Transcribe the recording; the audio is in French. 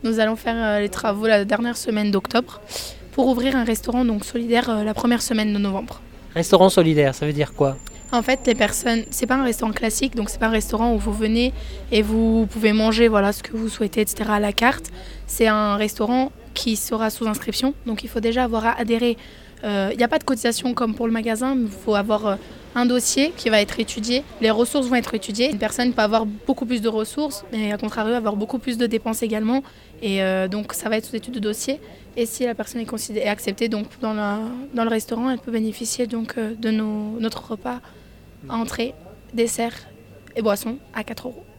nous allons faire les travaux la dernière semaine d'octobre pour ouvrir un restaurant donc solidaire la première semaine de novembre. Restaurant solidaire, ça veut dire quoi? En fait, les personnes, c'est pas un restaurant classique, donc c'est pas un restaurant où vous venez et vous pouvez manger voilà ce que vous souhaitez, etc. à la carte. C'est un restaurant qui sera sous inscription, donc il faut déjà avoir adhéré. Il n'y a pas de cotisation comme pour le magasin, mais il faut avoir un dossier qui va être étudié. Les ressources vont être étudiées. Une personne peut avoir beaucoup plus de ressources, mais à contrario avoir beaucoup plus de dépenses également. Et donc ça va être sous étude de dossier. Et si la personne est acceptée donc dans le restaurant, elle peut bénéficier donc de notre repas, entrée, dessert et boisson à 4 €.